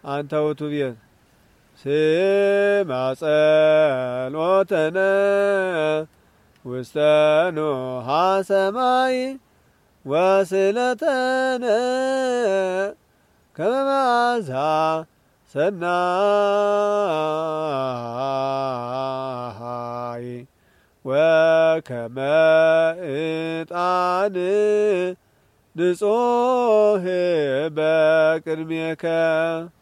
አንተ ውእቱ ቤት ስማ ጸሎተነ ውስተ ኖሃ ሰማይ ወስእለተነ ከመ መዓዛ ሰናይ ወከመ ዕጣን ንጹሕ በቅድሜከ